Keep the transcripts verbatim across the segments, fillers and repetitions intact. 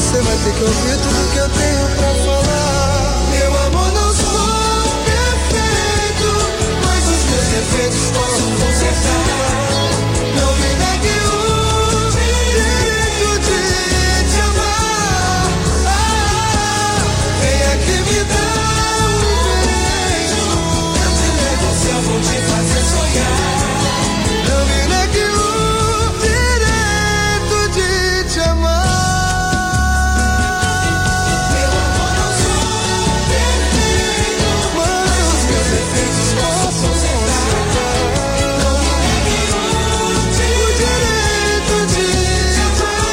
Você vai ter que ouvir tudo que eu tenho pra falar. Meu amor, não sou perfeito, mas os meus defeitos posso consertar. Não me negue o direito de te amar. Ah, vem aqui me dar um beijo. Eu te levo ao céu, vou te fazer sonhar. Não me negue o direito de te amar. Meu amor, não sou perfeito, mas os meus defeitos posso consertar. Não me negue o direito de te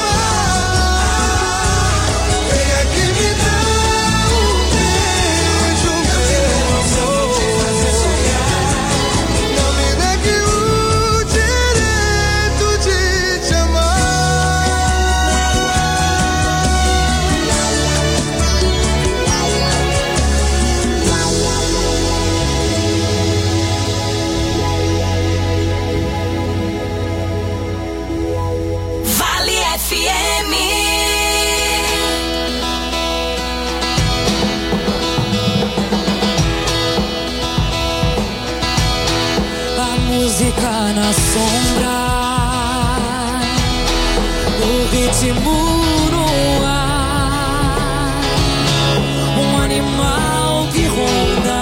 amar. Vem aqui me dar um beijo, meu amor. Vou te fazer sonhar. Não me negue o direito de te amar. Vale F M. A música na sombra, o ritmo no ar, um animal que ronda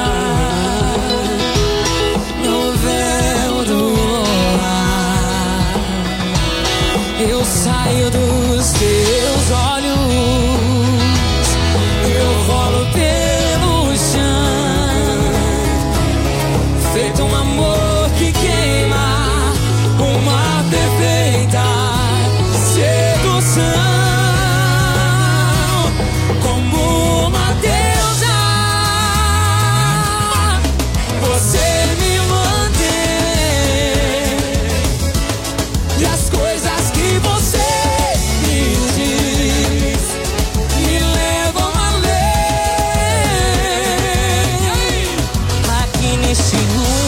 no véu do luar. Eu saio dos teus olhos, eu rolo pelo chão, feito um amor que queima, uma perfeita sedução, como uma deusa. Você me mantém, e as coisas que você me diz me levam além. Aqui nesse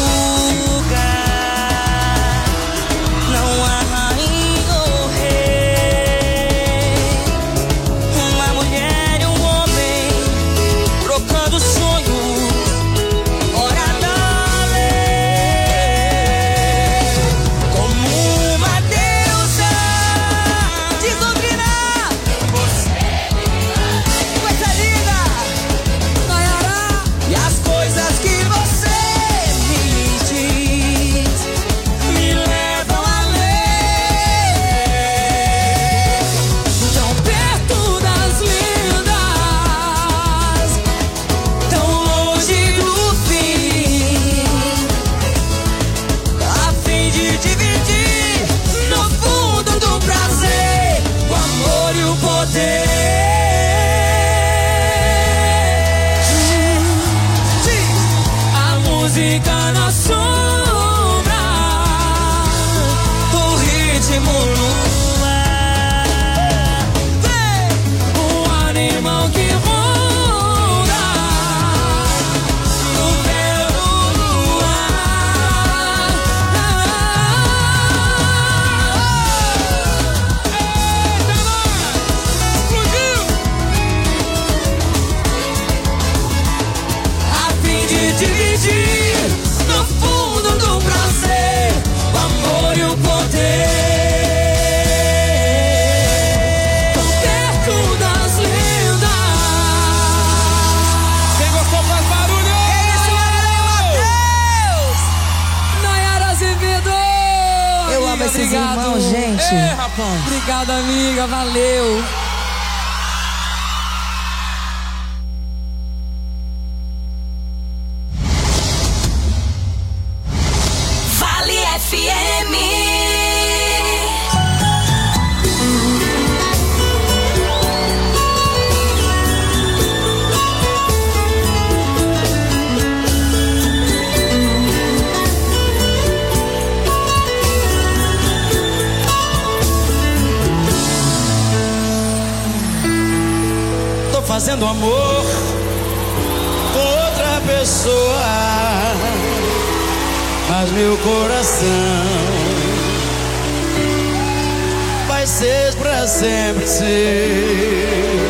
lugar não há rainha ou rei, uma mulher e um homem trocando sonho, hora da lei, como uma deusa desdobrinada. Coisa linda, Nayara. E as coisas que você me diz me levam além. Tão perto das lindas, tão longe do fim, a fim de dividir no fundo do prazer o amor e o poder. A música na sombra, o ritmo no ar, um animal que ronda no véu do luar. Eita, explodiu! A fim de dividir no fundo do prazer o amor e o poder. Tão perto das lendas. Quem gostou faz barulho! Nayara Azevedo. Eu amo Amiga, esses obrigado. irmãos, gente. Ei, rapaz! Obrigada, amiga, valeu. Vale F M. Tô fazendo amor com outra pessoa, mas meu coração vai ser pra sempre seu.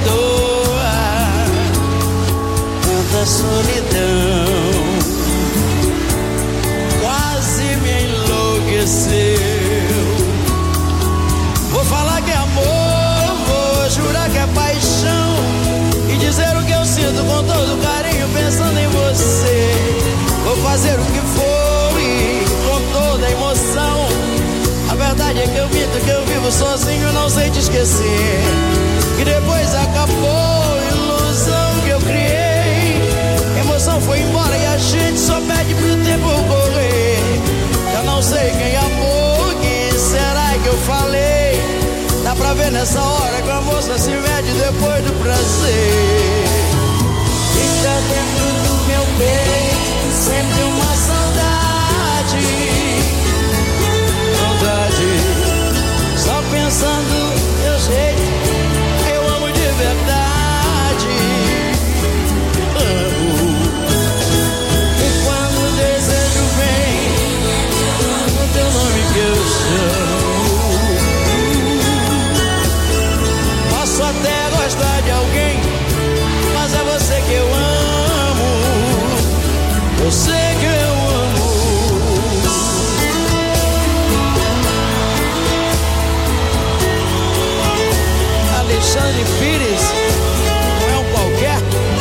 perdoa. Quanta solidão quase me enlouqueceu. Vou falar que é amor, vou jurar que é paixão e dizer o que eu sinto com todo carinho pensando em você. Vou fazer o que for e com toda emoção. A verdade é que eu minto, que eu vivo sozinho, não sei te esquecer. Que depois acabou a ilusão que eu criei. Emoção foi embora e a gente só pede pro tempo correr. Já não sei quem amou, quem será que eu falei. Dá pra ver nessa hora que a moça se mede depois do prazer. Fica dentro do meu peito sempre uma saudade. Saudade. Só pensando no teu jeito, eu amo de verdade. Amo. E quando o desejo vem, no teu nome que eu chamo. Posso até gostar de alguém, mas é você que eu amo. Você que eu amo. Alexandre Pires, não é um qualquer.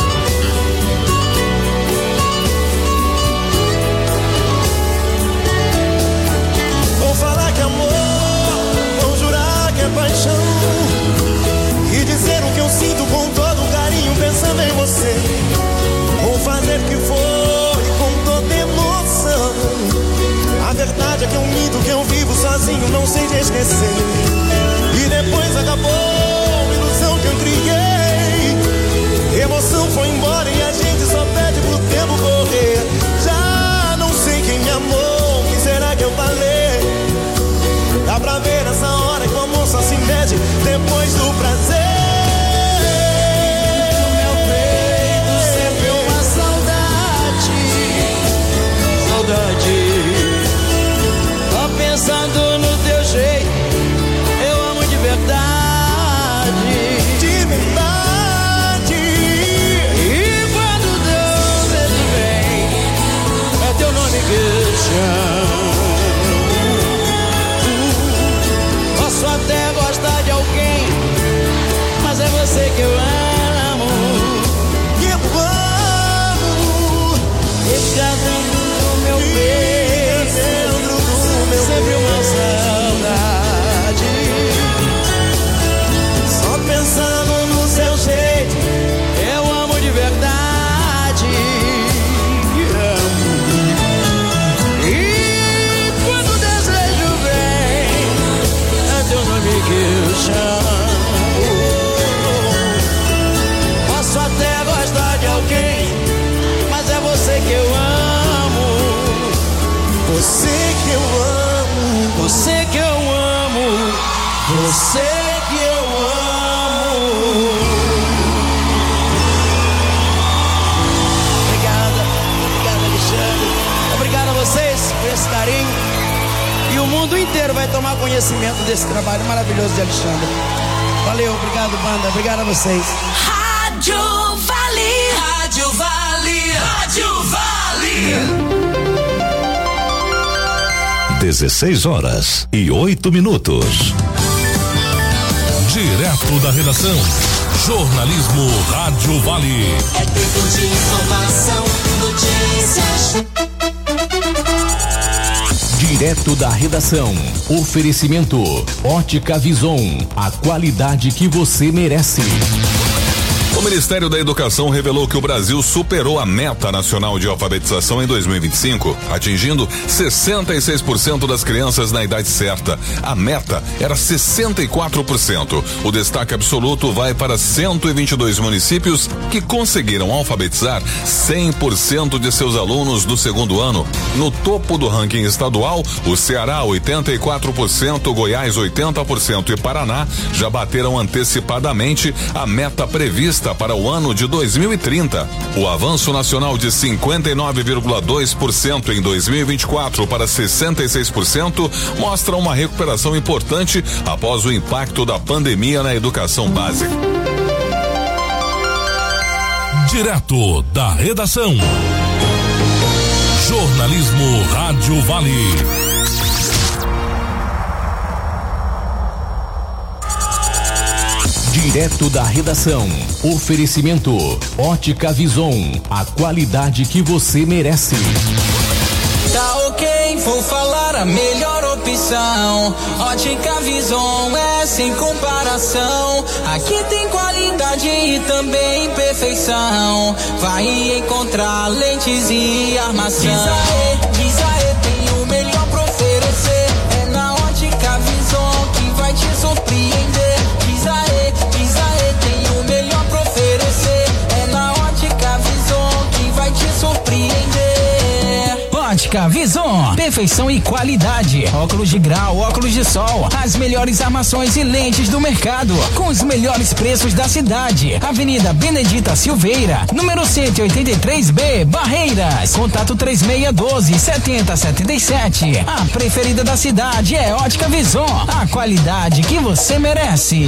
Vou falar que é amor, vou jurar que é paixão e dizer o que eu sinto com todo carinho pensando em você. Vou fazer o que for e com toda emoção. A verdade é que eu minto, que eu vivo sozinho, não sei te esquecer. E depois acabou a ilusão que eu criei. Emoção foi embora e a gente só pede pro tempo correr. Já não sei quem me amou, quem será que eu falei. Dá pra ver nessa hora que o amor só se mede depois do prazer. Só pensando no teu jeito, eu amo de verdade. De verdade. E quando o teu beijo vem, é teu nome que eu chamo. Posso até gostar de alguém, mas é você que eu amo. Que eu amo. E cada meu peito, dentro do meu sempre uma saudade. Só pensando no seu jeito, eu amo de verdade. Amo. E quando o desejo vem, é teu nome que eu chamo. Posso até gostar de alguém, mas é você que eu amo. você que eu amo, você que eu amo, você que eu amo. Obrigada, obrigado Alexandre. Obrigado a vocês por esse carinho. E o mundo inteiro vai tomar conhecimento desse trabalho maravilhoso de Alexandre. Valeu, obrigado banda, obrigado a vocês. Rádio Vale, Rádio Vale, Rádio Vale. dezesseis horas e oito minutos. Direto da redação, jornalismo Rádio Vale. É tempo de informação, notícias. Direto da redação, oferecimento Ótica Vison, a qualidade que você merece. O Ministério da Educação revelou que o Brasil superou a meta nacional de alfabetização em dois mil e vinte e cinco, atingindo sessenta e seis por cento das crianças na idade certa. A meta era sessenta e quatro por cento. O destaque absoluto vai para cento e vinte e dois municípios que conseguiram alfabetizar cem por cento de seus alunos do segundo ano. No topo do ranking estadual, o Ceará oitenta e quatro por cento, Goiás oitenta por cento e Paraná já bateram antecipadamente a meta prevista para o ano de dois mil e trinta. O avanço nacional de cinquenta e nove vírgula dois por cento em dois mil e vinte e quatro para sessenta e seis por cento mostra uma recuperação importante após o impacto da pandemia na educação básica. Direto da redação. Jornalismo Rádio Vale. Direto da redação. Oferecimento Ótica Vison, a qualidade que você merece. Tá ok, vou falar a melhor opção. Ótica Vison é sem comparação. Aqui tem qualidade e também perfeição. Vai encontrar lentes e armação. Diz aê, diz aê, tem o melhor pra oferecer. É na Ótica Vison que vai te surpreender. Diz aê, diz aê, tem o melhor pra oferecer. É na Ótica Vison que vai te surpreender. Ótica Vison, perfeição e qualidade. Óculos de grau, óculos de sol, as melhores armações e lentes do mercado, com os melhores preços da cidade. Avenida Benedita Silveira, número cento e oitenta e três B, Barreiras. Contato três seis um dois, sete zero sete sete. A preferida da cidade é Ótica Vison, a qualidade que você merece.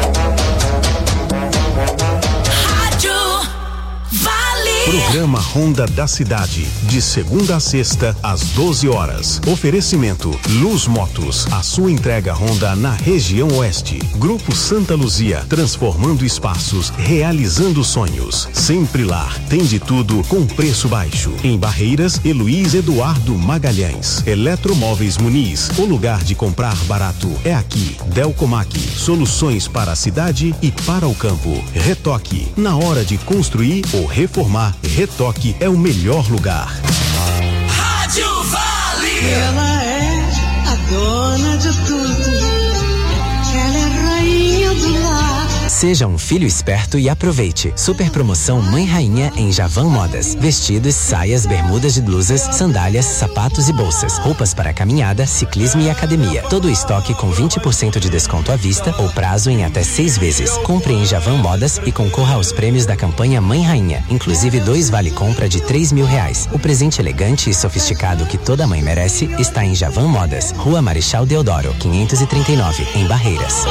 Programa Honda da Cidade, de segunda a sexta, às doze horas. Oferecimento Luz Motos, a sua entrega Honda na região oeste. Grupo Santa Luzia, transformando espaços, realizando sonhos. Sempre Lar, tem de tudo com preço baixo. Em Barreiras, Heloís Eduardo Magalhães. Eletromóveis Muniz, o lugar de comprar barato é aqui. Delcomac, soluções para a cidade e para o campo. Retoque, na hora de construir ou reformar, Retoque é o melhor lugar. Rádio Vale. Ela é a dona de tudo. Ela é rainha do lar. Seja um filho esperto e aproveite. Super promoção Mãe Rainha em Javan Modas. Vestidos, saias, bermudas de blusas, sandálias, sapatos e bolsas. Roupas para caminhada, ciclismo e academia. Todo o estoque com vinte por cento de desconto à vista ou prazo em até seis vezes. Compre em Javan Modas e concorra aos prêmios da campanha Mãe Rainha. Inclusive dois vale-compra de três mil reais. O presente elegante e sofisticado que toda mãe merece está em Javan Modas. Rua Marechal Deodoro, quinhentos e trinta e nove, em Barreiras.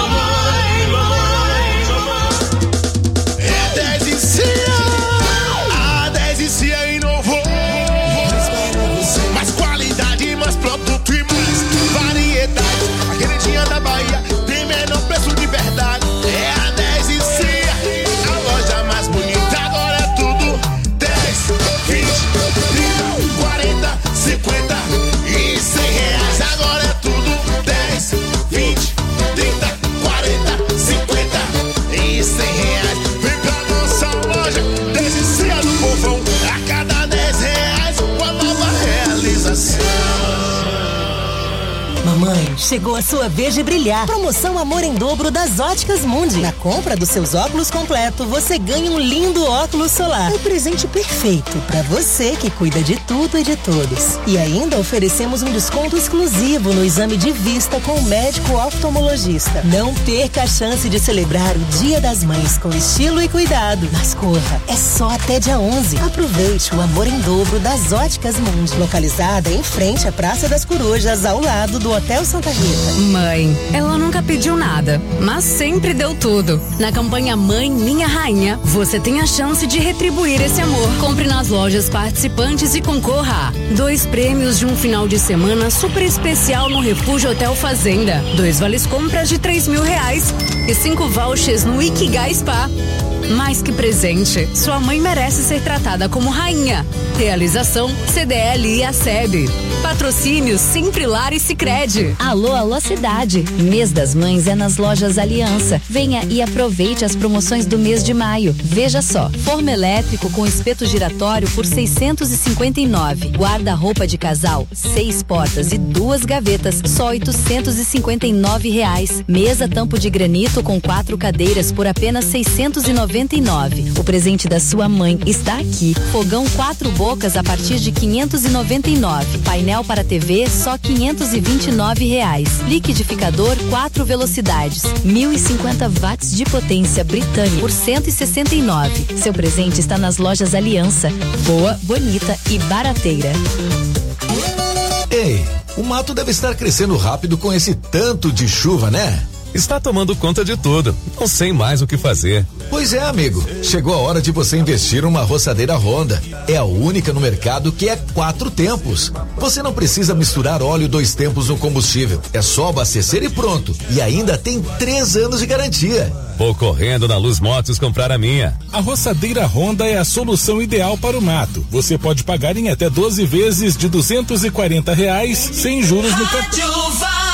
A dez e Cia inovou. Mais qualidade, mais produto e mais variedade. A queridinha da Bahia tem menor preço de verdade. É a dez e Cia, a loja mais bonita. Agora é tudo dez, vinte, trinta, quarenta, cinquenta e cem reais. Agora é tudo dez, vinte, trinta, quarenta, cinquenta e cem reais. Vem pra nossa loja, dez e Cia do povão. A cada dez reais, uma nova realização. Mamãe, chegou a sua vez de brilhar. Promoção Amor em Dobro das Óticas Mundi. Na compra dos seus óculos completo, você ganha um lindo óculos solar. Um presente perfeito para você que cuida de tudo e de todos. E ainda oferecemos um desconto exclusivo no exame de vista com o médico oftalmologista. Não perca a chance de celebrar o Dia das Mães com estilo e cuidado. Mas corra, é só até dia onze. Aproveite o Amor em Dobro das Óticas Mundi. Localizada em frente à Praça das Corujas, ao lado do Hotel Santa Rita. Mãe, ela nunca pediu nada, mas sempre deu tudo. Na campanha Mãe Minha Rainha, você tem a chance de retribuir esse amor. Compre nas lojas participantes e concorra a dois prêmios de um final de semana super especial no Refúgio Hotel Fazenda, dois vales compras de três mil reais e cinco vouchers no Ikigai Spa. Mais que presente, sua mãe merece ser tratada como rainha. Realização C D L e A S E B. Patrocínio Sempre Lar e Sicredi. Alô, alô cidade. Mês das Mães é nas lojas Aliança. Venha e aproveite as promoções do mês de maio. Veja só, forno elétrico com espeto giratório por seiscentos e cinquenta e nove. Guarda-roupa de casal, seis portas e duas gavetas, só oitocentos e cinquenta e nove reais. Mesa tampo de granito com quatro cadeiras por apenas seiscentos e noventa e nove. O presente da sua mãe está aqui. Fogão quatro bocas a partir de quinhentos e noventa e nove. Painel para T V só quinhentos e vinte e nove reais. Liquidificador quatro velocidades, mil e cinquenta watts de potência britânica por cento e sessenta e nove. Seu presente está nas lojas Aliança. Boa, bonita e barateira. Ei, o mato deve estar crescendo rápido com esse tanto de chuva, né? está tomando conta de tudo. Não sei mais o que fazer. Pois é, amigo. Chegou a hora de você investir numa roçadeira Honda. É a única no mercado que é quatro tempos. Você não precisa misturar óleo dois tempos no combustível. É só abastecer e pronto. E ainda tem três anos de garantia. Vou correndo na Luz Motos comprar a minha. A roçadeira Honda é a solução ideal para o mato. Você pode pagar em até doze vezes de duzentos e quarenta reais sem juros no cartão.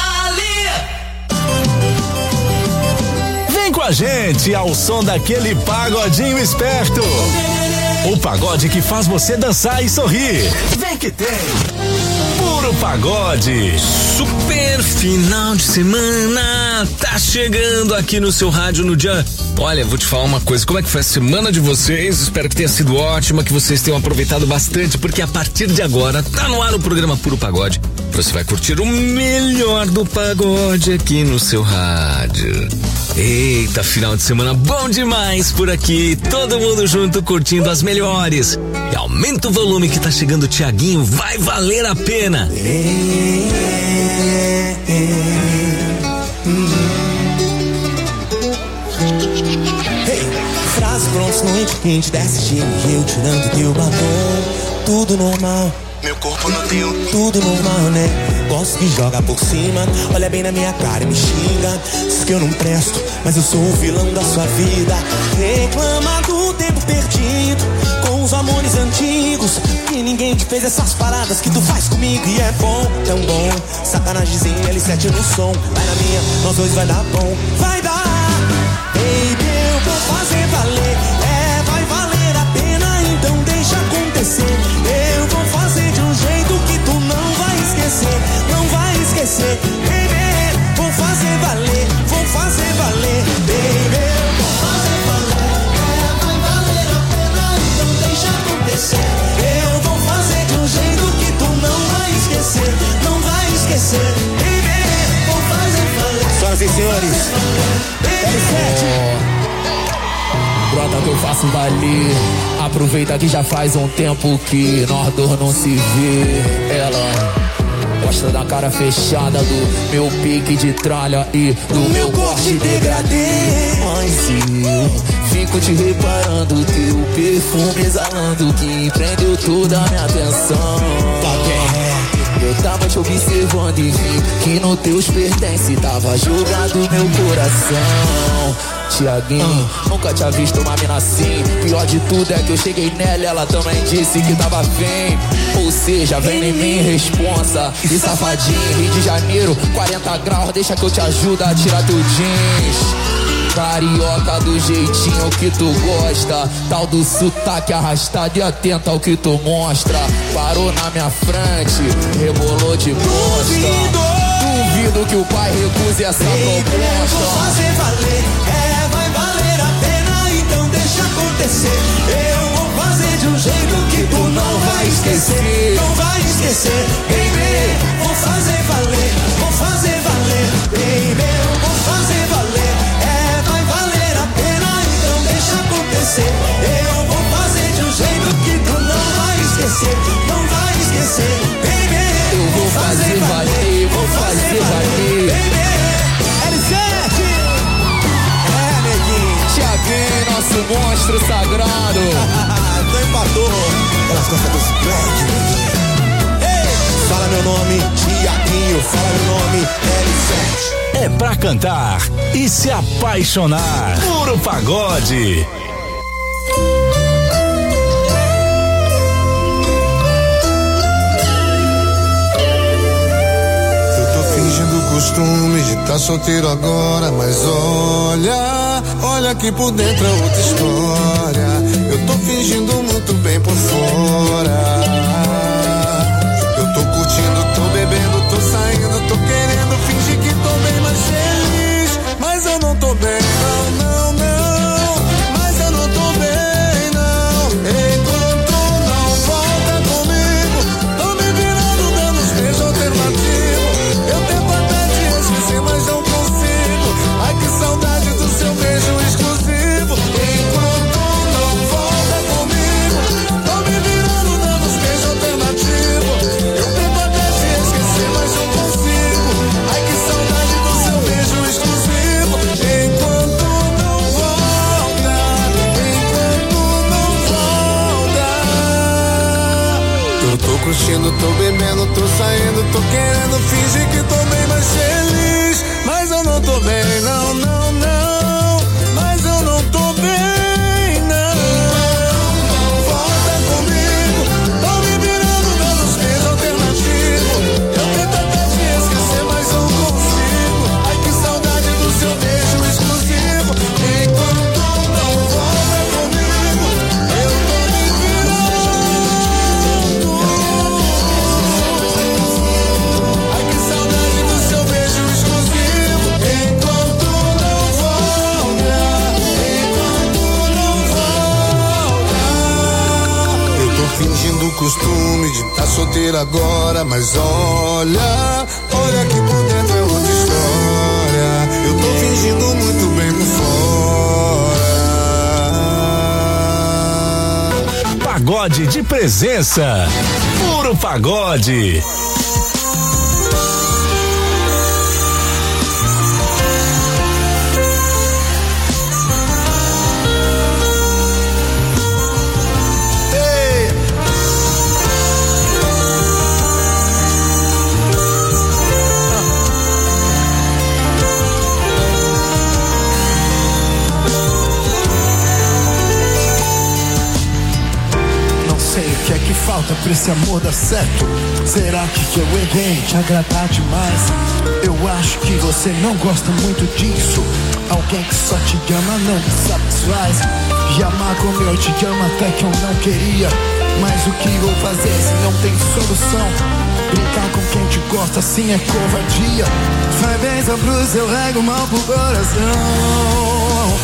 Vem com a gente ao som daquele pagodinho esperto. O pagode que faz você dançar e sorrir. Vem que tem. Puro Pagode. Super final de semana. Tá chegando aqui no seu rádio no dia. Olha, vou te falar uma coisa. Como é que foi a semana de vocês? Espero que tenha sido ótima, que vocês tenham aproveitado bastante, porque a partir de agora tá no ar o programa Puro Pagode. Você vai curtir o melhor do pagode aqui no seu rádio. Eita, final de semana bom demais por aqui. Todo mundo junto curtindo as melhores. E aumenta o volume que tá chegando o Thiaguinho. Vai valer a pena. Hey, frases prontas no etiquete desse estilo e eu tirando teu batom. Tudo normal. Meu corpo no teu, tudo normal, né? Gosto que joga por cima, olha bem na minha cara e me xinga. Diz que eu não presto, mas eu sou o vilão da sua vida. Reclama do tempo perdido com os amores antigos. Que ninguém te fez essas paradas que tu faz comigo. E é bom, tão bom. Sacanagemzinho, L sete no som. Vai na minha, nós dois vai dar bom. Vai dar, baby, eu vou fazer valer. É, vai valer a pena, então deixa acontecer. Eu vou fazer de um jeito que tu não vai esquecer. Não vai esquecer, baby. Vou fazer valer, vou fazer valer, baby. Vou fazer valer, é, vai valer a pena, então deixa acontecer. Eu vou fazer de um jeito que tu não vai esquecer. Não vai esquecer, baby. Vou fazer valer. Senhoras e senhores, L sete. Brota que eu faço valer. Aproveita que já faz um tempo que nós dois não se vê. Ela gosta da cara fechada, do meu pique de tralha e do o meu corte degradê. Mas eu fico te reparando, teu perfume exalando que prendeu toda a minha atenção. Eu tava te observando e vi que no teus pertences tava jogado meu coração. Tiaguinho, uh. nunca tinha visto uma mina assim. Pior de tudo é que eu cheguei nela e ela também disse que tava bem. Ou seja, vem em mim, responsa. E safadinho, Rio de Janeiro, quarenta graus, deixa que eu te ajudo a tirar teu jeans. Carioca do jeitinho que tu gosta, tal do sotaque arrastado e atenta ao que tu mostra. Parou na minha frente, rebolou de bosta. Duvido que o pai recuse essa Ei, proposta. Vou fazer valer, é, vai valer a pena, então deixa acontecer. Eu vou fazer de um jeito que tu não vai esquecer. Não vai esquecer, baby. Vou fazer valer, vou fazer valer, baby. Vou fazer valer, é, vai valer a pena, então deixa acontecer. Eu vou fazer de um jeito que tu não vai esquecer. Não vai esquecer, baby. Eu vou fazer valer, vou fazer valer. L sete. É, neguinho. Tiaguinho, nosso monstro sagrado. Tô empatou pelas costas dos black, neguinho. Ei, fala meu nome, Tiaguinho. Fala meu nome, L sete. É pra cantar e se apaixonar. Puro Pagode. Costume de estar solteiro agora, mas olha, olha aqui por dentro é outra história. Eu tô fingindo muito bem por fora. Eu tô curtindo, tô bebendo, tô saindo, tô querendo fingir que tô bem mais feliz, mas eu não tô bem, não, não, não. Mas eu não tô bem, não. Enquanto não volta comigo, tô me virando dando os beijos alternativos. Eu tento mas não consigo. Ai, que saudade do seu beijo exclusivo. Enquanto não volta comigo, tô me virando dando os beijos alternativos. Eu tento até te ver agora, mas olha, olha que por dentro é outra história. Eu tô fingindo muito bem por fora. Pagode de presença. Puro pagode. O que é que falta pra esse amor dar certo? Será que, que eu errei te agradar demais? Eu acho que você não gosta muito disso. Alguém que só te ama não te satisfaz. E amar como eu te amo até que eu não queria. Mas o que vou fazer se não tem solução? Brincar com quem te gosta assim é covardia. Faz bênção pro seu ego, mal pro coração.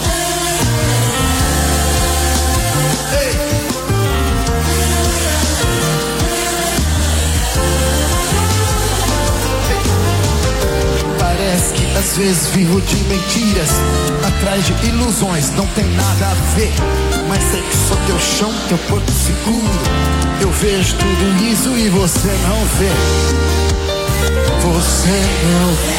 Parece que às vezes vivo de mentiras, atrás de ilusões, não tem nada a ver. Mas sei que sou teu chão, teu porto seguro. Eu vejo tudo isso e você não vê. Você não vê.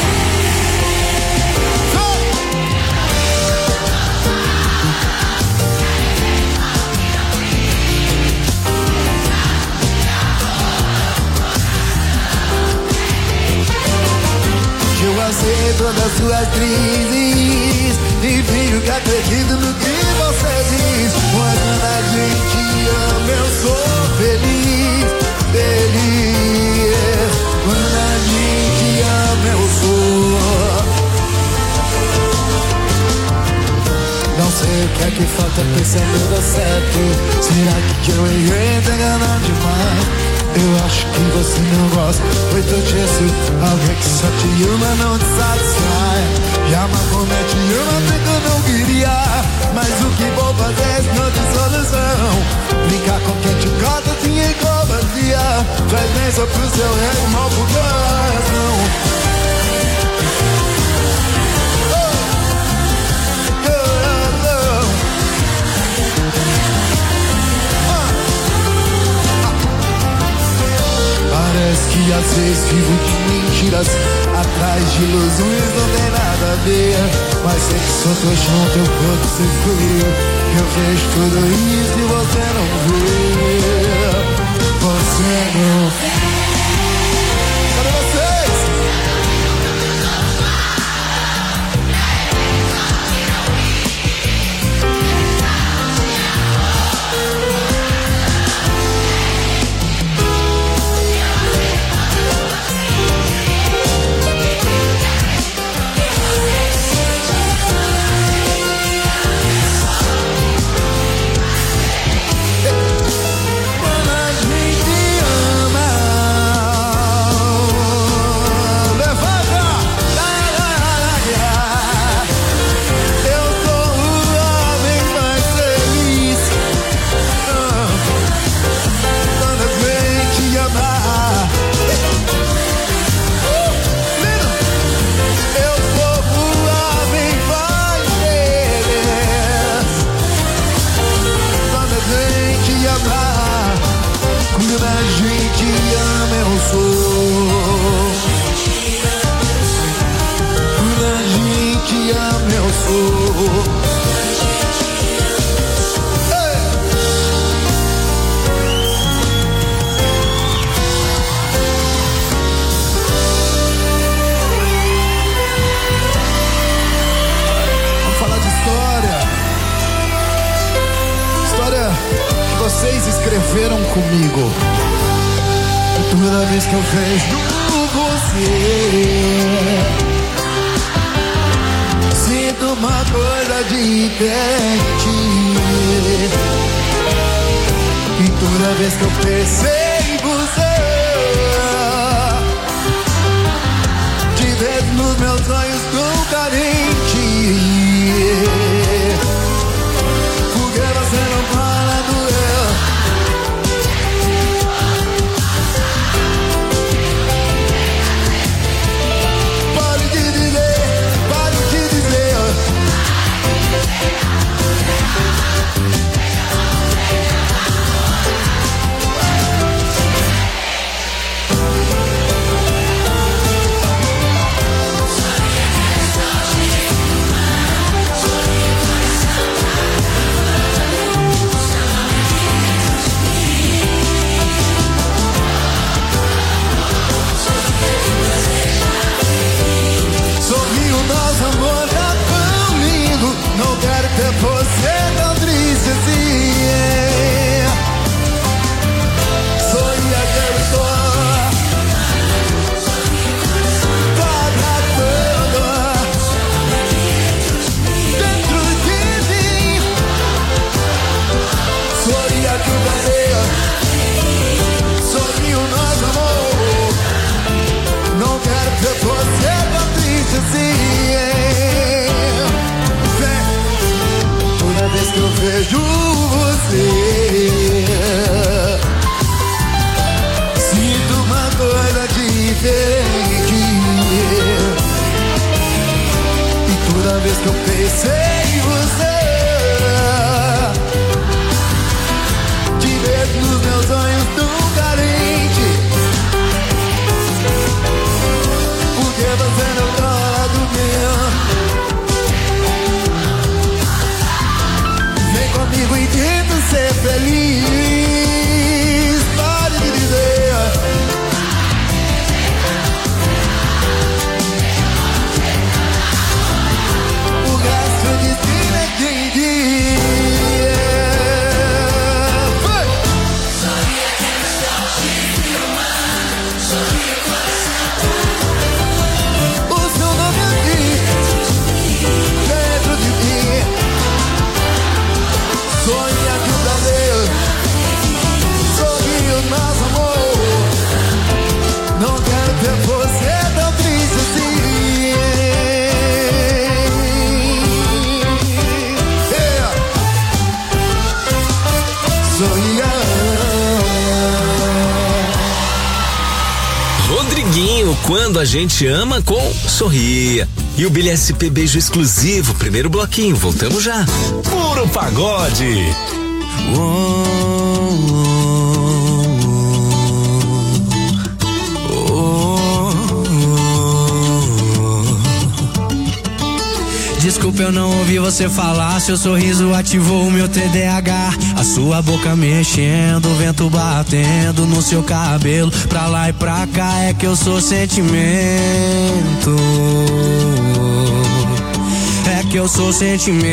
Eu aceito todas as suas crises e fingo que acredito no que você diz. Mas quando a gente ama eu sou feliz, feliz. Quando a gente ama eu sou. Não sei o que é que falta pra esse amor dar certo. Será que eu errei te enganar demais? Eu acho que você não gosta muito disso. Alguém que só te ama não te satisfaz. E ama como eu te amo até que eu não queria. Mas o que vou fazer se não tem solução? Brincar com quem te gosta assim é covardia. Faz bênção pro seu ego, mal pro coração. Parece que às vezes vivo de mentiras, atrás de ilusões não tem nada a ver. Mas sei que sou teu chão, teu corpo seguro. Eu vejo tudo isso e você não vê. Você não vê. Cadê vocês? Quando a gente ama eu sou. Quando a gente ama eu sou. Vamos falar de história. História que vocês escreveram comigo. Toda vez que eu vejo você, sinto uma coisa diferente. E toda vez que eu pensei em você, te vejo nos meus sonhos tão carente. Porque você não fala do eu. vejo você, sinto uma coisa diferente. E toda vez que eu pensei em você, te vejo nos meus sonhos tão carente. Porque você não gosta do meu. Vem comigo e tenta ser feliz. Pode me dizer. O gasto de destino é quem diz. Sorria que é melhor te filmar. Sorria coração. O seu nome aqui dentro de mim. Sonha que o prazer sorri o nosso amor. Não quero ter você tão triste assim. Yeah. Sorria. Rodriguinho, quando a gente ama com Sorria. E o Billy S P Beijo Exclusivo, primeiro bloquinho, voltamos já. Puro Pagode. Desculpa, eu não ouvi você falar. Seu sorriso ativou o meu T D A H. A sua boca mexendo, o vento batendo no seu cabelo. Pra lá e pra cá é que eu sou sentimento. É que eu sou sentimento.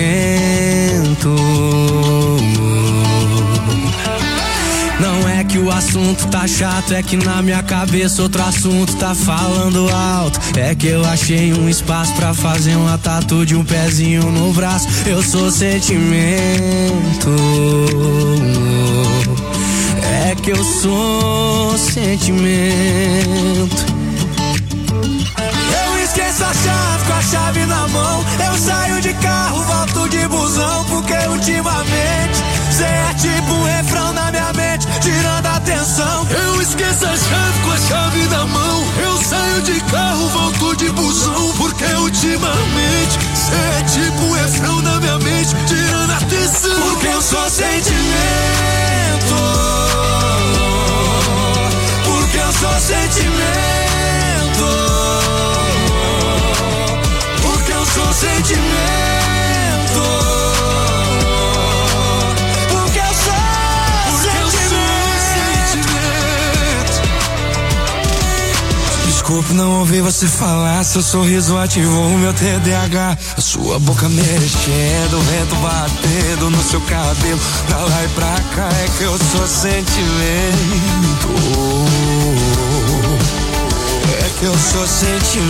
Não é que o assunto tá chato, é que na minha cabeça outro assunto tá falando alto. É que eu achei um espaço pra fazer uma tatu de um pezinho no braço. Eu sou sentimento. É que eu sou sentimento. Eu esqueço a chave com a chave na mão. Eu saio de carro, volto de busão. Porque ultimamente cê é tipo um refrão na minha mente, tirando a atenção. Eu esqueço a chave com a chave na mão. Eu saio de carro, volto de busão. Porque ultimamente cê é tipo um refrão na minha mente, tirando a atenção. Porque eu sou sentimento. Porque eu sou sentimento. Porque eu sou sentimento. Porque eu sou sentimento. Desculpe, não ouvi você falar. Seu sorriso ativou o meu T D A H. A sua boca mexendo, o vento batendo no seu cabelo. Pra lá e pra cá é que eu sou sentimento. É que eu sou sentimento.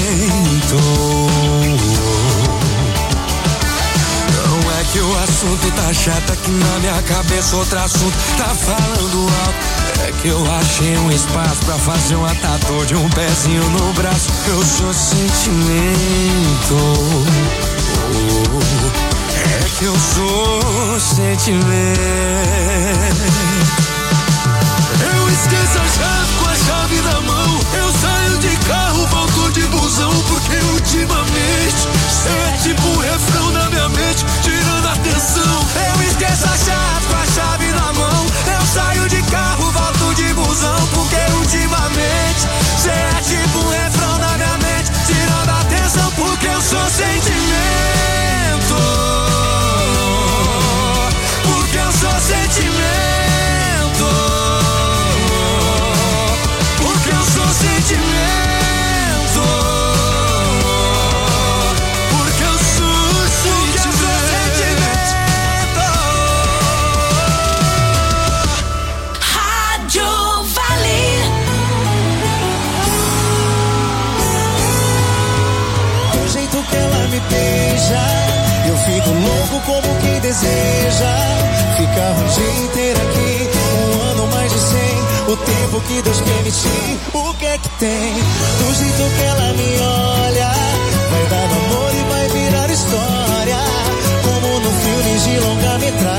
Não é que o assunto tá chato, é que na minha cabeça outro assunto tá falando alto. É que eu achei um espaço pra fazer uma tatu de um pezinho no braço. Eu sou sentimento. É que eu sou sentimento. Eu esqueço a chave com a chave na mão. Eu saio de carro, volto de busão. Porque ultimamente cê é tipo um refrão na minha mente, tirando a atenção. Eu esqueço a chave com a chave na mão. Eu saio de carro, volto de busão. Porque ultimamente cê é tipo um refrão na minha mente, tirando a atenção. Porque eu sou sentimento. Porque eu sou sentimento. Porque eu sou sentimento. Porque eu sou sentimento. Rádio Vale. Do jeito que ela me beija, eu fico louco como quem deseja. Ficar um dia inteiro aqui, um ano mais de cem. O tempo que Deus permitir, o que é que tem? Do jeito que ela me olha, vai dar amor e vai virar história. Como no filme de longa-metragem.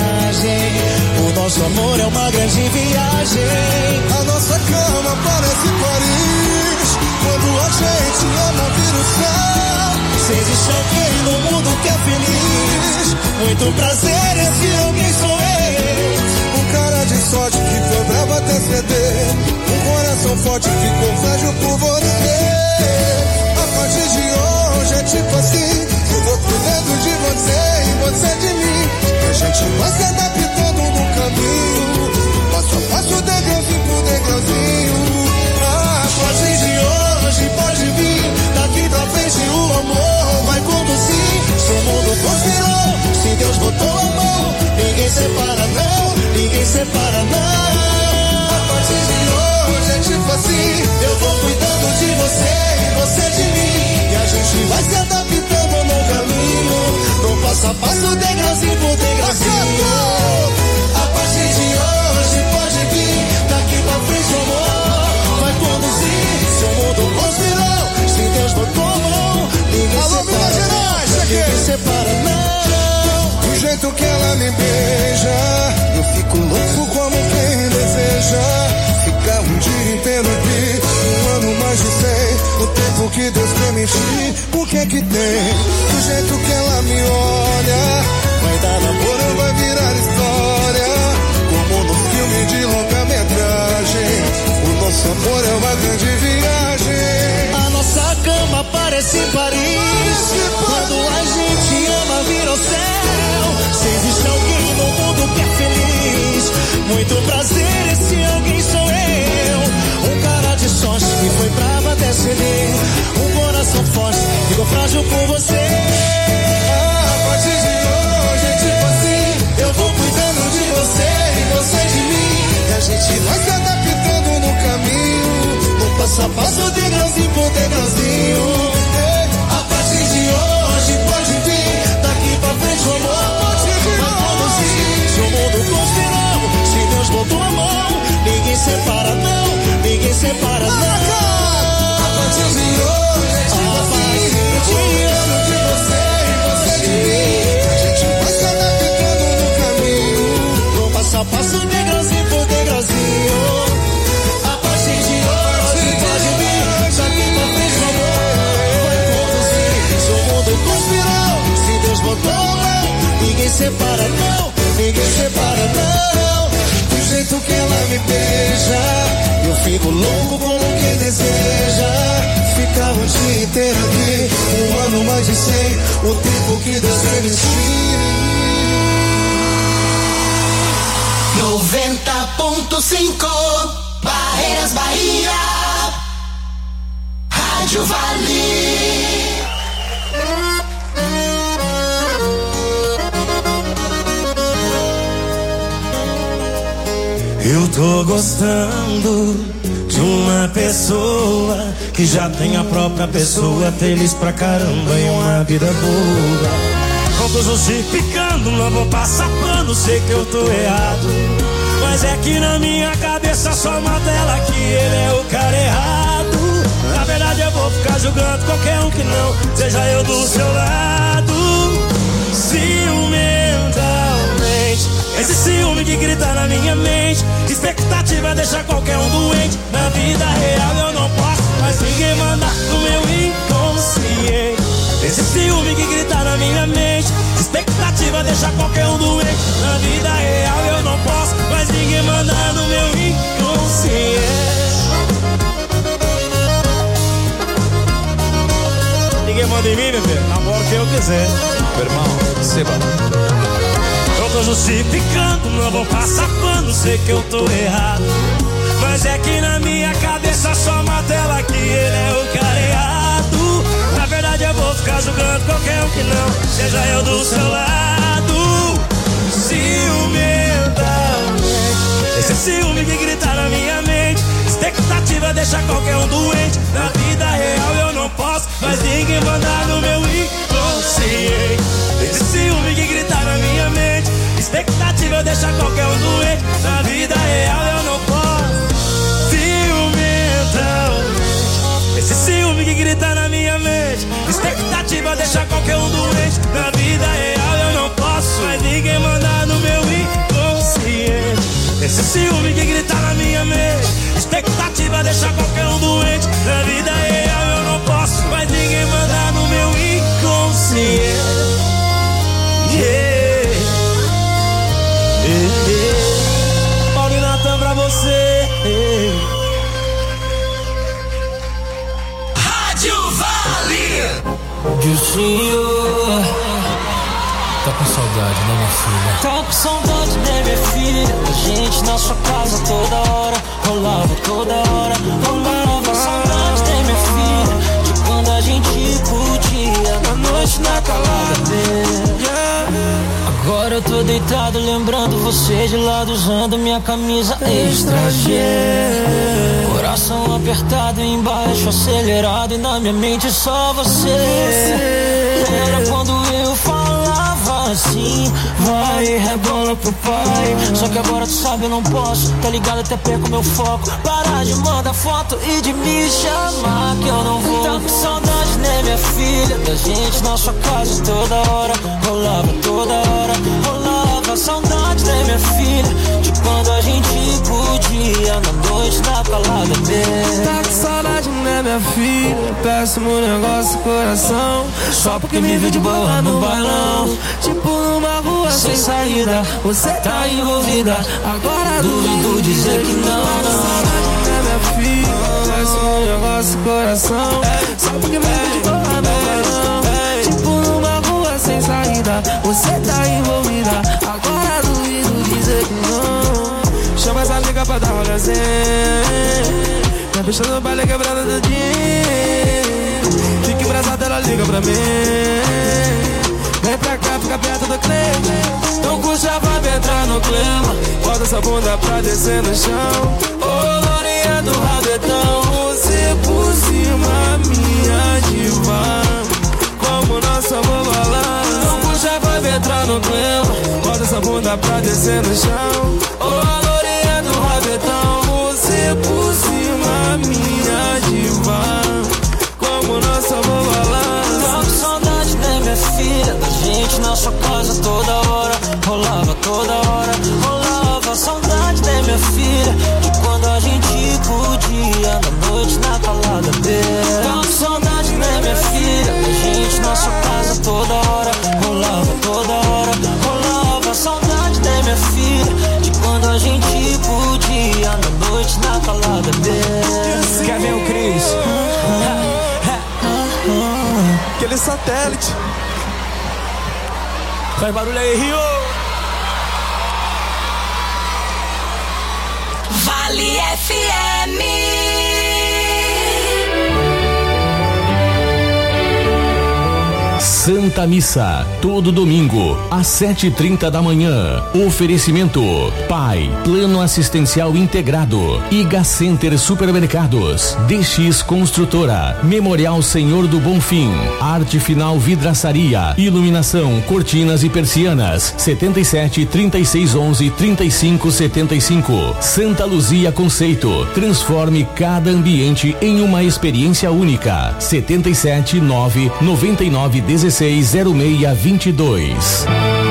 Nosso amor é uma grande viagem. A nossa cama parece Paris. Quando a gente ama vira o céu. Se existe alguém no mundo que é feliz, muito prazer, esse alguém sou eu. Um cara de sorte que foi bravo até ceder. Um coração forte que ficou frágil por você. A partir de hoje é tipo assim, eu vou cuidando de você e você de mim. E a gente vai se adaptando no caminho, passo a passo, degrauzinho por degrauzinho. A partir de hoje pode vir, daqui pra frente o amor vai conduzir. Se o mundo conspirou, se Deus botou a mão, ninguém separa não, ninguém separa não. A partir de hoje é tipo assim, eu vou cuidando de você e você de mim. E a gente vai se adaptando no caminho, no passo a passo, degrauzinho por degrauzinho. A partir de hoje pode vir, daqui pra frente o amor vai conduzir. Se o mundo conspirou, se Deus botou a mão, ninguém Alô, separa, ninguém separa não. Do jeito que ela me beija, eu fico louco como quem deseja. Ficar um dia inteiro aqui, um ano mais de cem, o tempo que Deus permitir. O que é que tem? Do jeito que ela me olha, vai dar namoro, vai virar história. Como no filme de longa-metragem, o nosso amor é uma grande viagem. A nossa cama parece Paris. Quando a gente ama vira o céu. Se existe alguém no mundo que é feliz, muito prazer, esse alguém sou eu. Um cara de sorte que foi bravo até ceder. Um coração forte, ficou frágil por você. A partir de hoje é tipo assim, eu vou cuidando de você e você de mim. E a gente vai se adaptando no caminho, no passo a passo, degrauzinho por degrauzinho. A partir de hoje pode vir, daqui pra frente o amor vai conduzir. Se o mundo conspirou, se Deus botou a mão, ninguém separa não, ninguém separa não. A partir de hoje é tipo assim, eu cuidando de você e você de mim. A gente vai se adaptando no caminho, no passo a passo, degrauzinho por degrauzinho. A partir de hoje pode vir, daqui pra frente o amor vai conduzir. Se o mundo conspirou, se Deus botou a mão, ninguém separa não, ninguém separa não. Do jeito que ela me beija, eu fico louco como quem deseja. Ficar o dia inteiro aqui, um ano mais de cem, o tempo que Deus permitir. noventa ponto cinco Barreiras Bahia, Rádio Vale. Eu tô gostando de uma pessoa que já tem a própria pessoa, feliz pra caramba e uma vida boa. Não tô justificando, não vou passar pano, sei que eu tô errado, mas é que na minha cabeça só mata ela que ele é o cara errado. Na verdade eu vou ficar julgando qualquer um que não seja eu do seu lado. Ciumentalmente, esse ciúme que grita na minha mente, expectativa deixa qualquer um doente. Na vida real eu não posso, mas ninguém manda no meu inconsciente. Esse ciúme que grita na minha mente, expectativa deixa qualquer um doente. Na vida real eu não posso, mas ninguém manda no meu inconsciente. Ninguém manda em mim, bebê, namoro quem eu quiser. Meu irmão, seba. Eu tô justificando, não vou passar pano, sei que eu tô errado, mas é que na minha cabeça só mata ela que ele é o cara errado. Na verdade eu vou ficar julgando qualquer um que não seja eu do seu lado. Ciumentalmente, esse ciúme que grita na minha mente, expectativa deixa qualquer um doente. Na vida real eu não posso, mas ninguém manda no meu inconsciente. Esse ciúme que grita na minha mente, expectativa deixa qualquer um doente. Na vida real eu não posso. Ciumentalmente, esse ciúme que grita na minha mente, expectativa deixa qualquer um doente. Na vida real eu não posso, mas ninguém manda no meu inconsciente. Esse ciúme que grita na minha mente, expectativa deixa qualquer um doente. Na vida real eu não posso, mas ninguém manda no meu inconsciente. Yeah. Yeah, yeah. Paulo e Natan pra você. Rádio Vale. Dilcinho, tá com saudade, né, minha filha? Tá com saudade, né, minha filha? A gente na sua casa toda hora, rolava toda hora, rolava. Saudade, né, minha filha? De quando a gente podia, na noite na calada dele. Agora eu tô deitado lembrando você de lado, usando minha camisa extra G. Coração apertado embaixo, acelerado, e na minha mente só você. Lembra quando eu falava assim, vai, rebola pro pai. Só que agora tu sabe, eu não posso, tá ligado, até perco meu foco. Parar de mandar foto e de me chamar, que eu não vou. Tá com saudade, né, minha filha? Da gente na sua casa toda hora, rolava toda hora, rolava. Saudade, né, minha filha? De quando a gente podia, na noite na calada dele. Tá com saudade, né, minha filha? Péssimo negócio, coração. Só porque me viu de boa no balão, tipo numa rua sem saída. Você tá envolvida, agora duvido dizer que não. Tá com saudade, né, minha filha? Péssimo negócio, coração. Só porque me viu de boa no balão, tipo numa rua sem saída. Você tá envolvida, agora duvido dizer que não. Chama essa amiga pra dar rolezinho, minha bicha no baile quebrando do dia. Fique embraçada, ela liga pra mim. Vem pra cá, fica perto do cliente. Então curte a vibe, entrar no clima. Bota essa bunda pra descer no chão. Ô, oh, lourinha do rabetão, você por cima, minha diva, como nosso amor balão. Então curte a vibe, entrar no clima. Bota essa bunda pra descer no chão. Ô, oh, lourinha do rabetão, você por cima, minha diva, como nosso amor balança. Tá com saudade, né, minha filha? Da gente na sua casa toda hora, rolava toda hora, rolava. Saudade, né, minha filha? De quando a gente podia, na noite na calada dele. Tá com saudade, né, minha filha? Da gente na sua casa toda hora, rolava toda hora, rolava. Saudade, né, minha filha? De quando a gente podia, na noite na calada dele. Quer ver o Cris? Aquele satélite. Faz barulho aí, Rio. Vale F M. Santa Missa, todo domingo, às sete e trinta da manhã. Oferecimento: Pai, Plano Assistencial Integrado, Iga Center Supermercados, D X Construtora, Memorial Senhor do Bonfim, Arte Final Vidraçaria, Iluminação, Cortinas e Persianas, setenta e sete, trinta e seis, onze, trinta e cinco, setenta e cinco. Santa Luzia Conceito, transforme cada ambiente em uma experiência única. setenta e sete, nove, noventa e nove, dezesseis, zero seis, vinte e dois.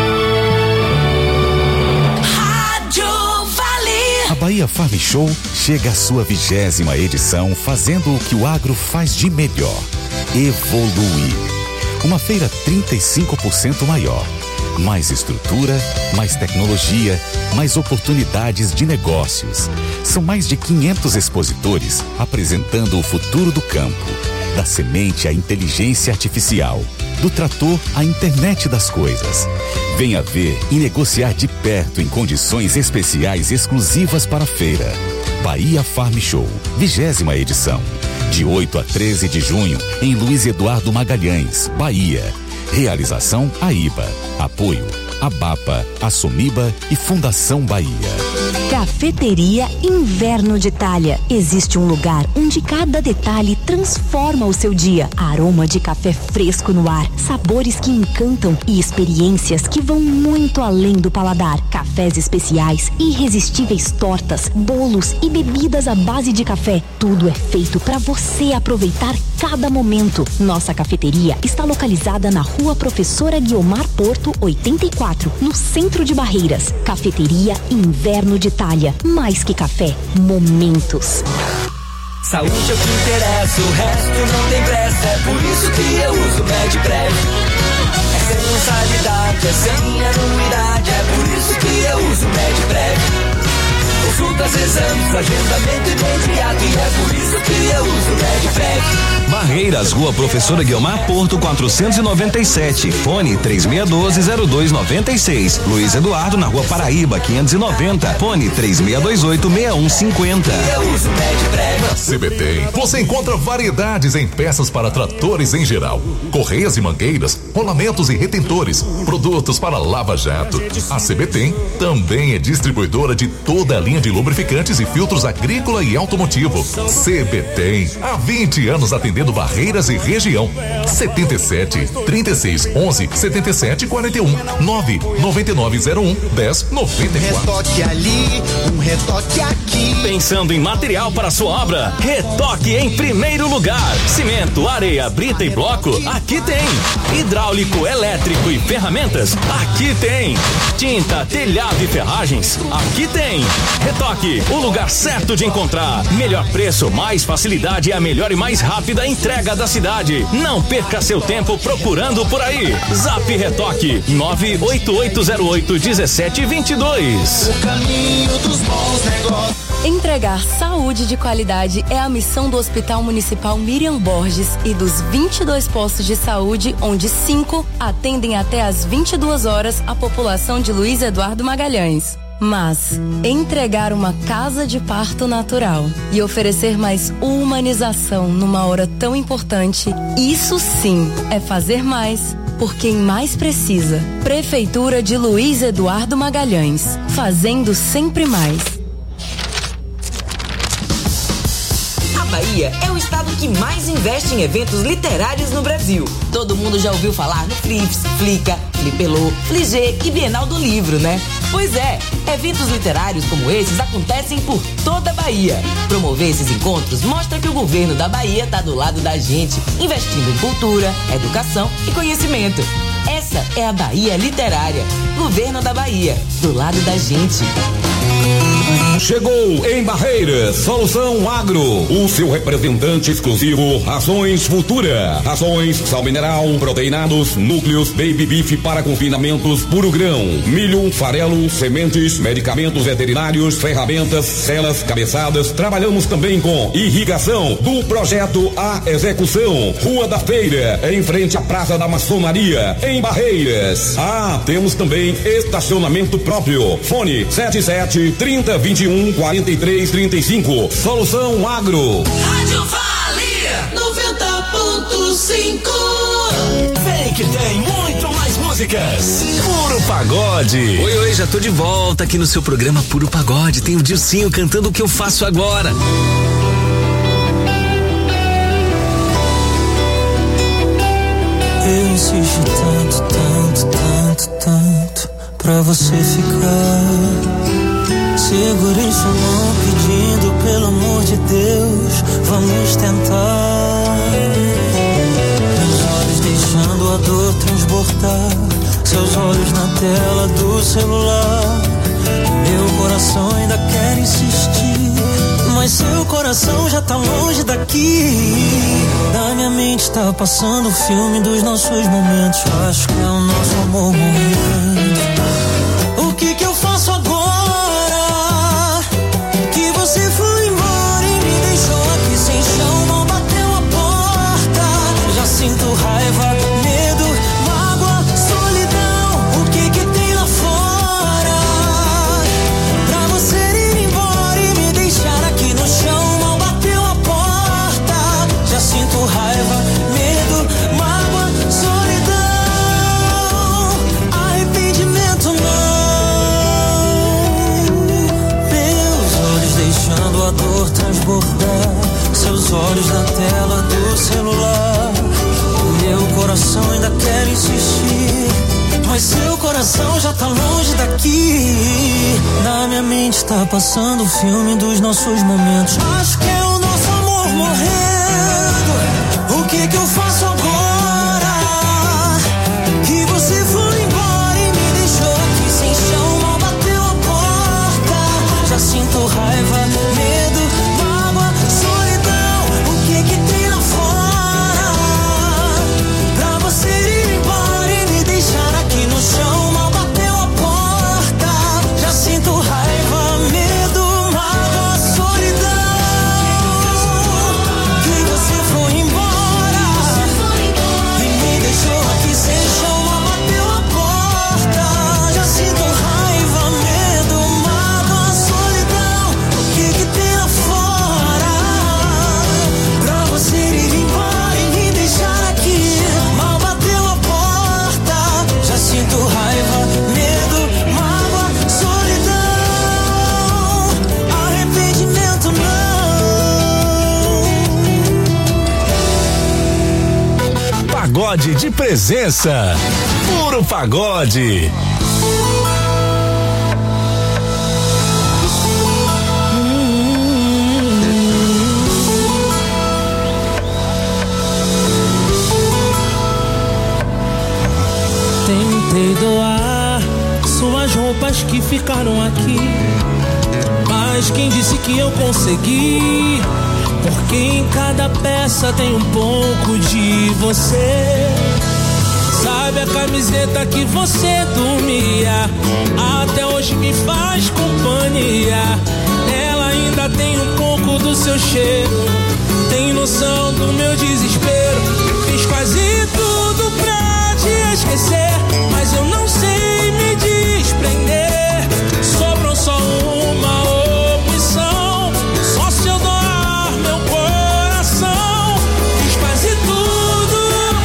Rádio Vale. A Bahia Farm Show chega à sua vigésima edição, fazendo o que o agro faz de melhor: evoluir. Uma feira trinta e cinco por cento maior. Mais estrutura, mais tecnologia, mais oportunidades de negócios. São mais de quinhentos expositores apresentando o futuro do campo. Da semente à inteligência artificial, do trator à internet das coisas. Venha ver e negociar de perto em condições especiais exclusivas para a feira. Bahia Farm Show, vigésima edição. De oito a treze de junho, em Luiz Eduardo Magalhães, Bahia. Realização AIBA. Apoio ABAPA, Assomiba e Fundação Bahia. Cafeteria Inverno de Itália. Existe um lugar onde cada detalhe transforma o seu dia. Aroma de café fresco no ar, sabores que encantam e experiências que vão muito além do paladar. Cafés especiais, irresistíveis tortas, bolos e bebidas à base de café. Tudo é feito para você aproveitar cada momento. Nossa cafeteria está localizada na Rua Professora Guiomar Porto, oitenta e quatro, no centro de Barreiras. Cafeteria Inverno de Itália. Itália. Mais que café, momentos. Saúde é o que interessa, o resto não tem pressa. É por isso que eu uso Medprev. É sem mensalidade, é sem anuidade. É por isso que eu uso Medprev. Consultas, exames, agendamento imediato. E é por isso que eu uso Medprev. Barreiras, Rua Professora Guiomar Porto, quatrocentos e noventa e sete. Fone três seis um dois, zero dois nove seis. Luiz Eduardo, na Rua Paraíba, quinhentos e noventa. Fone três seis dois oito, seis um cinco zero. Eu uso Medprev. Na C B T você encontra variedades em peças para tratores em geral, correias e mangueiras, rolamentos e retentores, produtos para lava-jato. A C B T também é distribuidora de toda a linha de lubrificantes e filtros agrícola e automotivo. C B T, há vinte anos atendendo Barreiras e região. setenta e sete, trinta e seis, onze, setenta e sete, quarenta e um, nove nove nove zero um, dez noventa e quatro. Retoque ali, um retoque aqui. Pensando em material para sua obra? Retoque em primeiro lugar. Cimento, areia, brita e bloco? Aqui tem. Hidráulico, elétrico e ferramentas? Aqui tem. Tinta, telhado e ferragens? Aqui tem. Retoque, o lugar certo de encontrar. Melhor preço, mais facilidade e a melhor e mais rápida entrega da cidade. Não perca seu tempo procurando por aí. Zap Retoque nove oito oito zero oito um sete dois dois. O caminho dos bons negócios. Entregar saúde de qualidade é a missão do Hospital Municipal Miriam Borges e dos vinte e dois postos de saúde, onde cinco atendem até às vinte e duas horas a população de Luiz Eduardo Magalhães. Mas entregar uma casa de parto natural e oferecer mais humanização numa hora tão importante, isso sim é fazer mais por quem mais precisa. Prefeitura de Luiz Eduardo Magalhães, fazendo sempre mais. Bahia é o estado que mais investe em eventos literários no Brasil. Todo mundo já ouviu falar no Flips, Flica, Flipelô, Fligê e Bienal do Livro, né? Pois é, eventos literários como esses acontecem por toda a Bahia. Promover esses encontros mostra que o governo da Bahia está do lado da gente, investindo em cultura, educação e conhecimento. Essa é a Bahia Literária. Governo da Bahia, do lado da gente. Chegou em Barreiras, Solução Agro, o seu representante exclusivo, Rações Futura. Rações, sal mineral, proteinados, núcleos, baby beef para confinamentos, puro grão, milho, farelo, sementes, medicamentos veterinários, ferramentas, celas, cabeçadas. Trabalhamos também com irrigação, do projeto à execução. Rua da Feira, em frente à Praça da Maçonaria, em Barreiras. Ah, temos também estacionamento próprio. Fone sete sete, trinta, vinte e um, quarenta e três, trinta e cinco. Solução Agro. Rádio Vale noventa ponto cinco. Vem que tem muito mais músicas. Puro Pagode. Oi, oi, já tô de volta aqui no seu programa Puro Pagode. Tem o Dilcinho cantando O Que Eu Faço Agora. Eu insisto tanto, tanto, tanto, tanto pra você ficar. Segurei sua mão pedindo, pelo amor de Deus, vamos tentar. Meus olhos deixando a dor transbordar, seus olhos na tela do celular. Meu coração ainda quer insistir, mas seu coração já tá longe daqui. Da minha mente tá passando o filme dos nossos momentos. Acho que é o nosso amor morrendo. O que que eu faço agora? Que você foi embora e me deixou aqui sem chão. Mal bateu a porta. Já sinto raiva, medo, mágoa, solidão. O que que tem lá fora? Pra você ir embora e me deixar aqui no chão. Mal bateu a porta. Já sinto raiva, medo, mágoa, solidão. Arrependimento não. Deixando a dor transbordar, seus olhos na tela do celular. O meu coração ainda quer insistir, mas seu coração já tá longe daqui. Na minha mente tá passando o filme dos nossos momentos. Acho que é o nosso amor morrendo. O que que eu faço agora? Que você foi embora e me deixou aqui sem chão. Mal bateu a porta. Já pagode de presença. Puro Pagode. Tentei doar suas roupas que ficaram aqui, mas quem disse que eu consegui? Porque em cada peça tem um pouco de você. Sabe a camiseta que você dormia, até hoje me faz companhia. Ela ainda tem um pouco do seu cheiro. Tem noção do meu desespero. Fiz quase tudo pra te esquecer, mas eu não sei me desprender. Sobrou só uma opção, só se eu doar meu coração. Fiz quase tudo,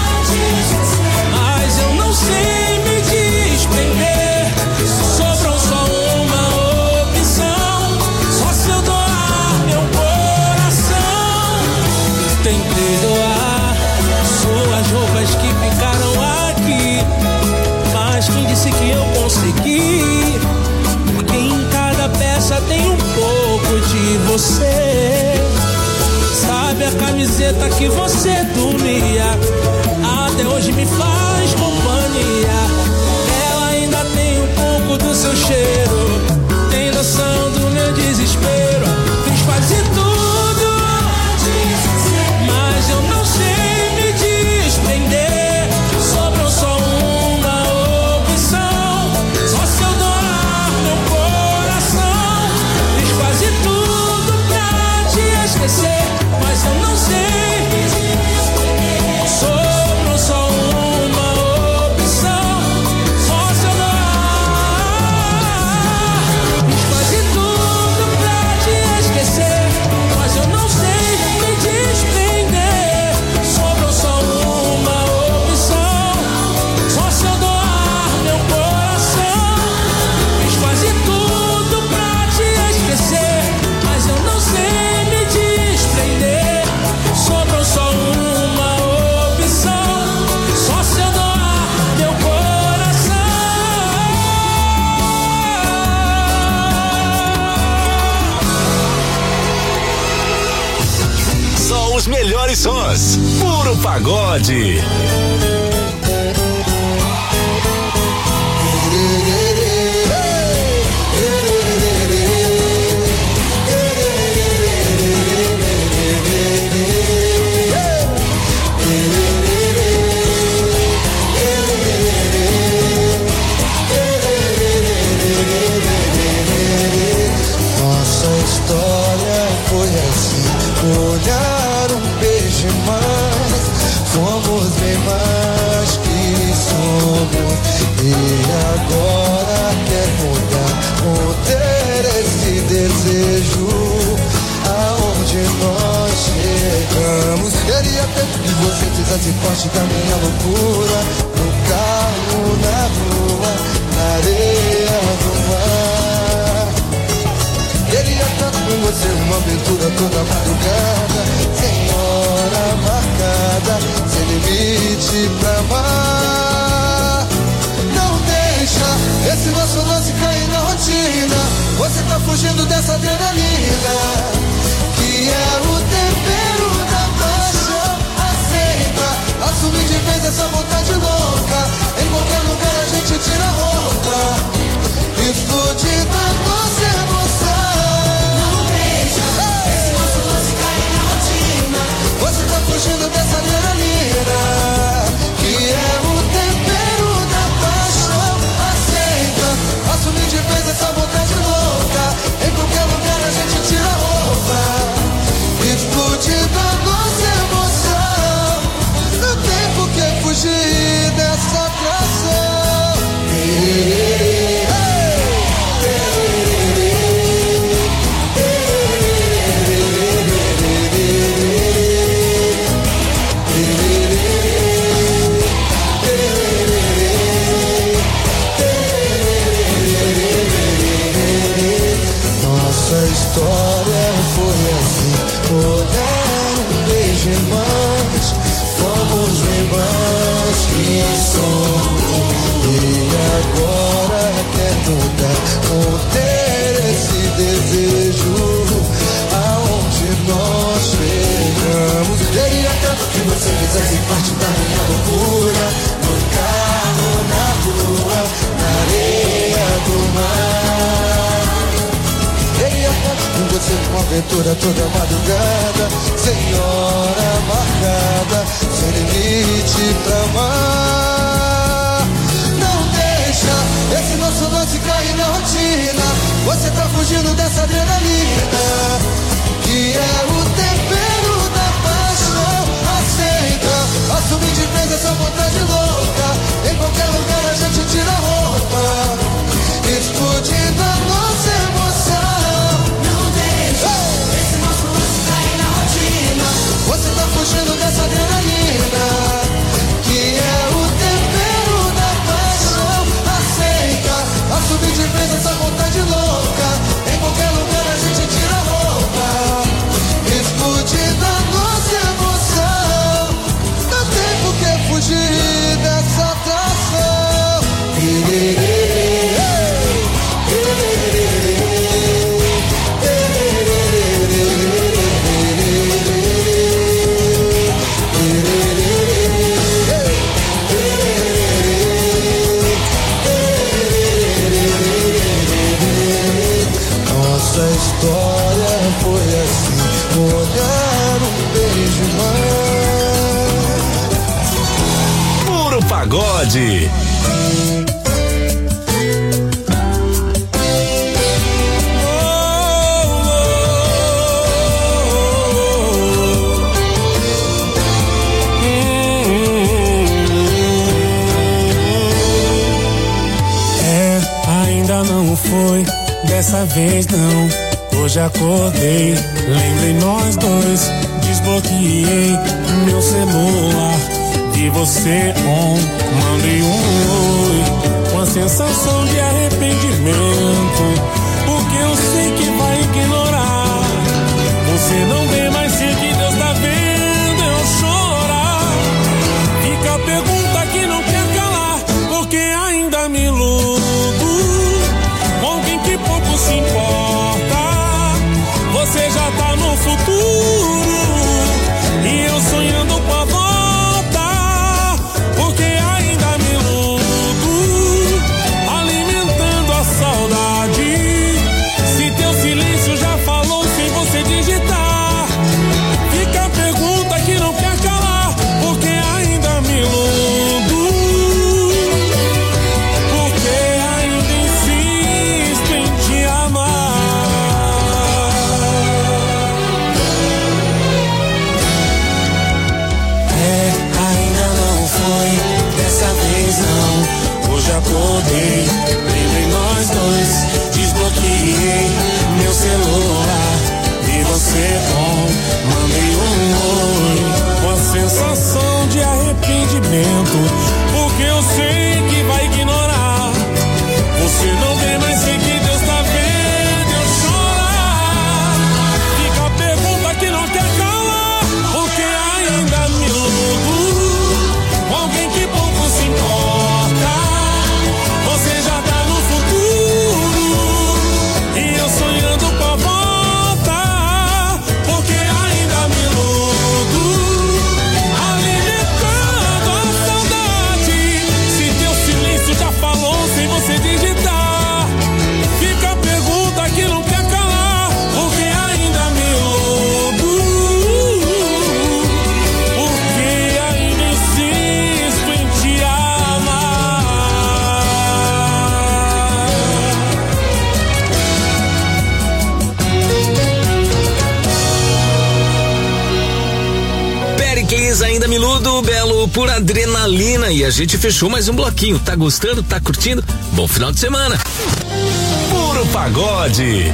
mas eu não sei me desprender. Sobrou só uma opção, só se eu doar meu coração. Tentei doar suas roupas que ficaram aqui, mas quem disse que eu consegui? Porque em cada peça tem um pouco de você. Sabe a camiseta que você dormia, até hoje me faz companhia. Ela ainda tem um pouco do seu cheiro. Tem noção do meu desespero. Fiz quase tudo, mas eu não sei me desprender. Sobrou só uma opção, só se eu doar meu coração. Fiz quase tudo pra te esquecer, mas eu não sei me desprender. Sobrou só uma opção, só se eu doar. Fiz quase tudo pra te esquecer, mas eu não sei me desprender. Sobrou só uma opção, só se eu doar meu coração. Fiz quase tudo pra te esquecer, mas eu não sei me desprender. Sobrou só uma opção, só se eu doar meu coração. Só os melhores sons. Puro Pagode. Nossa história foi assim, um olhar, um beijo e mais. Fomos bem mais que somos. E agora quer mudar, conter esse desejo. Aonde nós chegamos. Queria tanto que você fizesse parte da minha loucura. No carro, na rua, na areia do mar. Queria tanto com você uma aventura toda madrugada, sem hora marcada, sem limite pra amar. Não deixa esse nosso lance cair na rotina. Você tá fugindo dessa adrenalina, que é o tempero da paixão. Aceita, assume de vez essa vontade louca. você fizesse parte da minha loucura. No carro, na rua, na areia do mar. Teria foto com você numa aventura toda madrugada, sem hora marcada, sem limite pra amar. Não deixa esse nosso lance cair na rotina. Você tá fugindo dessa adrenalina, que é o tempero da paixão. Aceita, assume de vez essa vontade louca. Em qualquer lugar a gente tira a roupa, explodindo a nossa emoção. Não deixa esse nosso lance cair na rotina. Você tá fugindo dessa adrenalina, que é o tempero da paixão. Aceita, assume de vez essa vontade louca. Em qualquer lugar a gente tira a roupa, explodindo a nossa emoção. Não tem por que fugir dessa atração. Nossa história foi assim, um olhar, um beijo mais. Puro Pagode. É, ainda não foi dessa vez não. Hoje acordei, lembrei nós dois. Desbloqueei meu celular, vi você on, mandei um oi, com a sensação de arrependimento, porque eu sei que vai ignorar. Você não vê, mas sei que Deus tá vendo eu chorar. Fica a pergunta que não quer calar, porque ainda me iludo com alguém que pouco se importa. Você já tá no futuro e eu sonhando com a volta, porque ainda me iludo, alimentando a saudade. Se teu silêncio já falou sem você digitar, fica a pergunta que não quer calar, porque ainda me iludo, porque ainda insisto em te amar. Dessa vez não, hoje acordei, lembrei nós dois, desbloqueei meu celular, vi você on, mandei um oi, com a sensação de arrependimento, porque eu sei que vai ignorar. Você não vê, mas sei que Deus tá vendo eu chorar. Fica a pergunta que não quer calar, porque ainda me iludo, alguém que pouco se importa. Você já tá no futuro e eu sonhando com a volta, porque ainda me iludo, alimentando a saudade. Se teu silêncio já falou sem você digitar, fica a pergunta que não quer calar, porque ainda me iludo, porque ainda insisto em te amar. Pericles, ainda miludo, belo por adrenalina. E a gente fechou mais um bloquinho. Tá gostando? Tá curtindo? Bom final de semana. Puro Pagode.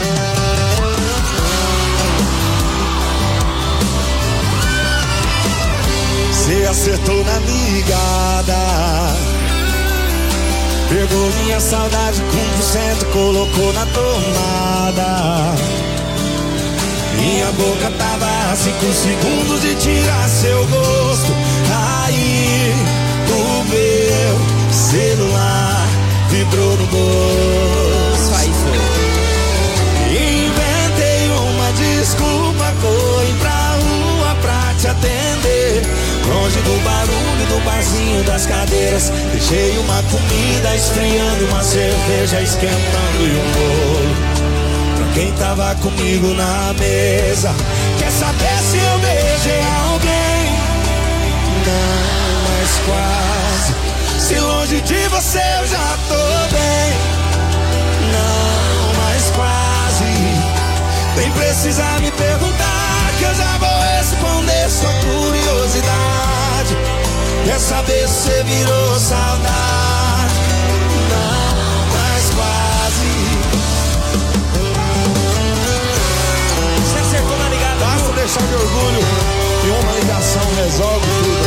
Você acertou na ligada, pegou minha saudade com por cento, colocou na tomada. Minha boca tava a cinco segundos de tirar seu gosto. Aí o meu celular vibrou no bolso. Aí foi. Inventei uma desculpa, corri pra rua pra te atender. Longe do barulho do barzinho das cadeiras. Deixei uma comida esfriando, uma cerveja esquentando e um bolo pra quem tava comigo na mesa. Quer saber se eu beijei alguém? Não, mas quase. Se longe de você eu já tô bem. Não, mas quase. Nem precisa me perguntar que eu já vou responder sua curiosidade. Quer saber se você virou saudade? Não, mas quase. Você acertou na ligada. Basta deixar de orgulho e uma ligação resolve tudo.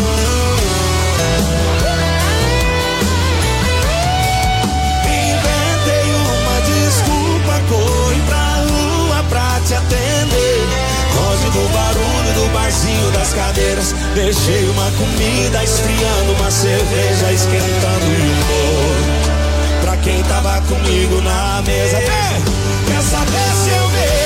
Inventei uma desculpa, corri pra rua pra te atender. Longe do barulho do barzinho das cadeiras. Deixei uma comida esfriando, uma cerveja esquentando e um bolo pra quem tava comigo na mesa. Quer saber se eu vejo